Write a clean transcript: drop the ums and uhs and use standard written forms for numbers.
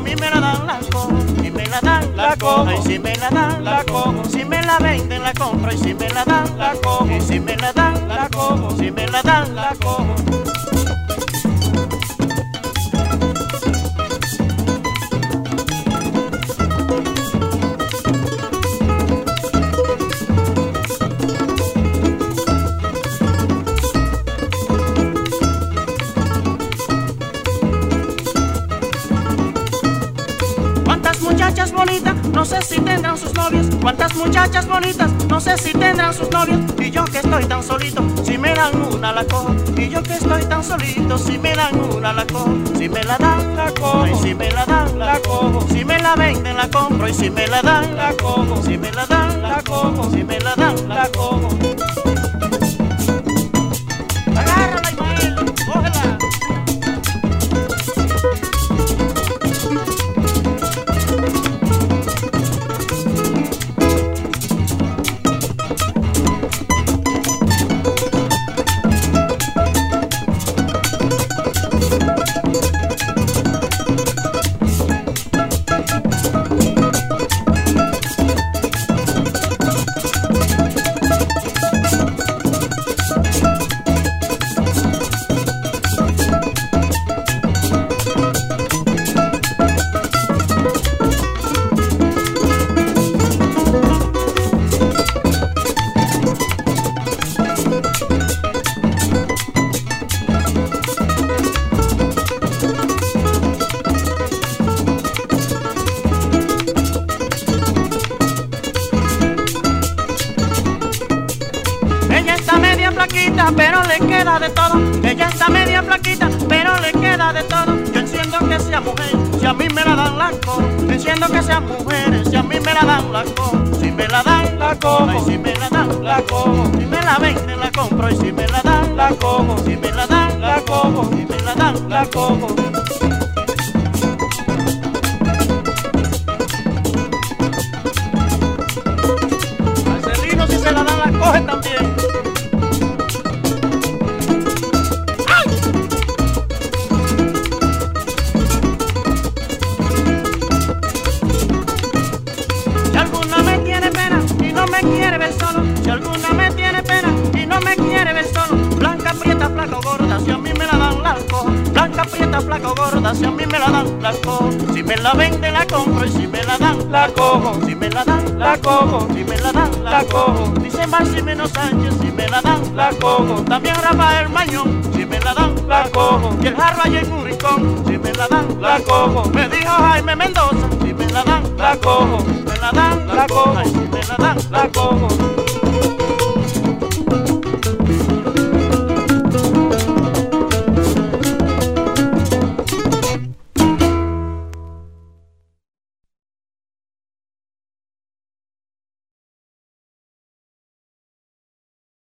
mí me la dan, la cojo. Si me la dan, la cojo. Ay, si me la dan, la cojo. Si me la venden, la compro. Y si me la dan, la cojo. Y si me la dan, la cojo. Si me la dan, la cojo. Muchachas bonitas, no sé si tendrán sus novios. Cuántas muchachas bonitas, no sé si tendrán sus novios. Y yo que estoy tan solito, si me dan una la cojo. Y yo que estoy tan solito, si me dan una la cojo. Si me la dan, la cojo. Y si me la dan, la cojo. Si me la venden, la compro. Y si me la dan, la cojo. Si me la dan, la cojo. Si me la dan, la cojo. Agárrala, Ismael, cógela. Pero le queda de todo. Ella está media flaquita, pero le queda de todo. Yo enciendo que sea mujer, si a mí me la dan la cojo. Enciendo que sean mujeres, si a mí me la dan la cojo. Si me la dan la cojo, ay, si me la dan la cojo. Si me la venden la compro y si me la dan la cojo. Si me la dan la cojo, si me la dan la cojo. Marcelino si se la dan la coge también. Quiere ver solo, si alguna me tiene pena y no me quiere ver solo. Blanca, prieta, flaca o gorda, si a mí me la dan la cojo. Blanca, prieta, flaca o gorda, si a mí me la dan la cojo. Si me la venden la compro y si me la dan la cojo. Si me la dan la cojo, si me la dan la cojo. Dice Maximino Sánchez, si me la dan la cojo. También Rafael Mañón, si me la dan la cojo. Y el Jarro allá en un rincón, si me la dan la cojo. Me dijo Jaime Mendoza, si me la dan la cojo. Me la dan la cojo, si me la dan la cojo.